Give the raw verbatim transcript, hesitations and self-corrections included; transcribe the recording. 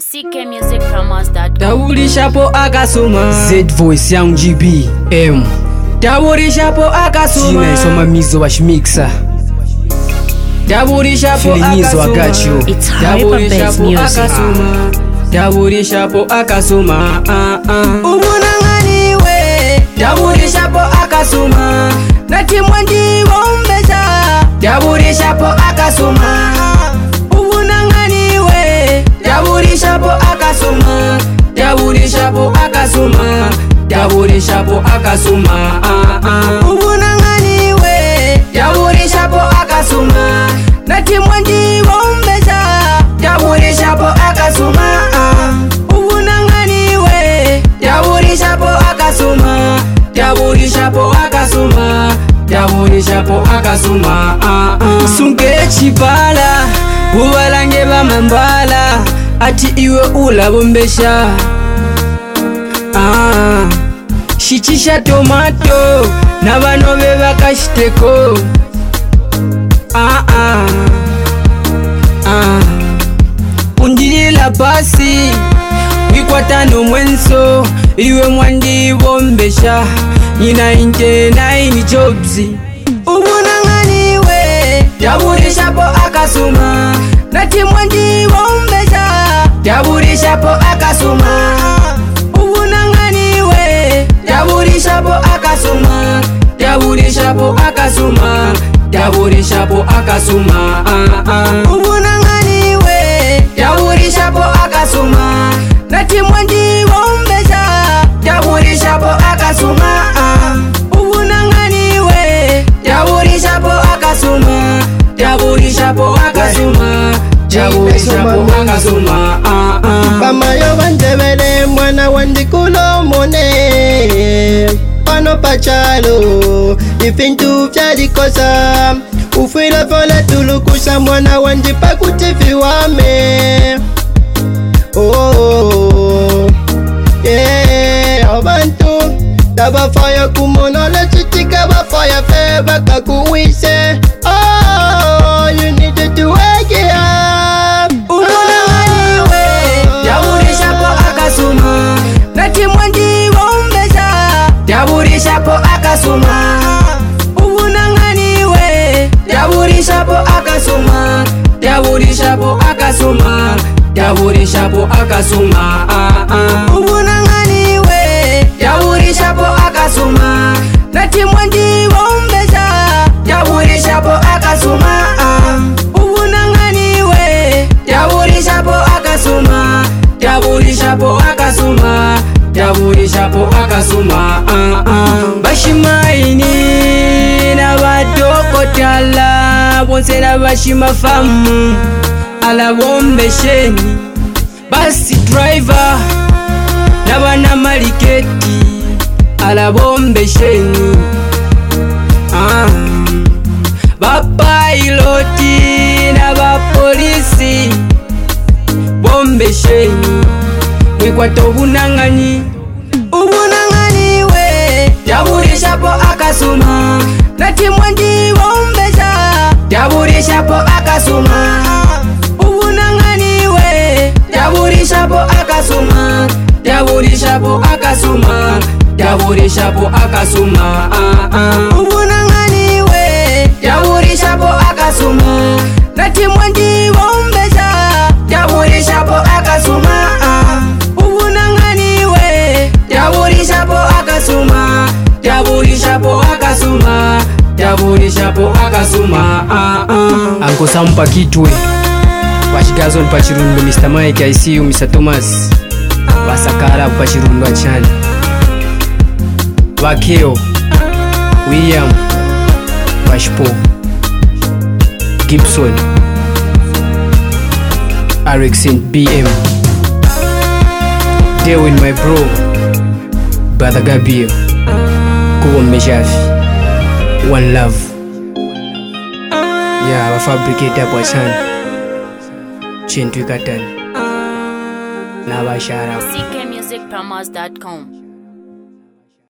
C K music promos dot com. Taburi shapo akasuma Z Voice Young G B M Taburi shapo akasuma Tina isoma mizo washmixa Taburi shapo Filinizo akasuma agacho It's Taburi hyper bass shapo music. akasuma Taburi shapo akasuma ah, ah. Ubunangani we Taburi shapo akasuma Nati mwanji wombeza Taburi shapo akasuma Ubunangani we Taburi shapo akasuma Taburi shapo akasuma Taburi shapo akasuma ah, ah. Ubunangani we Taburi shapo akasuma Nati mwanji wombeza Taburi shapo akasuma ah. Ubunangani we Taburi shapo akasuma Taburi shapo akasuma Taburi shapo akasuma ah, ah. Sunge chipala Uwalange bamambala Ati iwe ulabombesha ah. Shichisha tomato Nabano beba kashiteko ah, ah. Ah. Undila pasi Wikwatano mwenso Iwe mwandi bombesha Nina inte na ini jobzi Ubunangani we Taburi shapo akasuma Nati mwandi bombesha Taburi shapo akasuma Ubunangani we Taburi shapo akasuma Taburi shapo akasuma Taburi shapo akasuma ah, ah. Ubunangani we Taburi shapo akasuma Nati mwanji wombeza Taburi shapo akasuma ah. Ubunangani we Taburi shapo akasuma Taburi shapo akasuma Taburi shapo akasuma ah, ah. Kama yo wandebele mwana wandikulo mone Pano pachalo Ifintu fyalikosa Ufwila fola tulukusha mwana wandipa kutifi wame Oh, oh, oh. Yeah, abantu Tabafaya kumona la chitika bafaya fe baka kuwise Oh, you need to do wake it up Ubunangani we Taburi shapo akasuma Nati mwanji wombeza Taburi shapo akasuma Ubunangani we Taburi shapo akasuma Taburi shapo akasuma Taburi shapo akasuma ah, ah. Ubunangani we Taburi shapo akasuma Nati mwanji wombeza Taburi shapo akasuma ah. Ubunangani we Taburi shapo akasuma Taburi shapo akasuma Taburi shapo akasuma ah, ah. Bashimaini na badokotala Bonse na bashimafamu Ala bombesheni Basi driver Nabana maliketi Ala bombesheni ah. Bapiloti na bapolisi Bombesheni Mwikwato bunangani Ubunangani we Taburi shapo akasuma Nati mwanji wombeza Taburi shapo akasuma Ubunangani we Taburi shapo akasuma Taburi shapo akasuma Taburi shapo akasuma ah, ah. Ubunangani we Taburi shapo akasuma Nati mwanji wombeza Taburi shapo akasuma ah. Ubunangani we Taburi shapo akasuma Taburi shapo akasuma Taburi shapo akasuma ah, ah. Anko Sampa Kitwe Washigazo mpachirundo Mister Mike I see you Mister Thomas Basakara mpachirundo achani Wakeo William Washpo Gibson Erickson B M Deal with my bro Brother Gabriel Kuwa Mejafi One love Yeah, wa fabricate hapo achani Chintu ikatani Na bashara C K music promos dot com.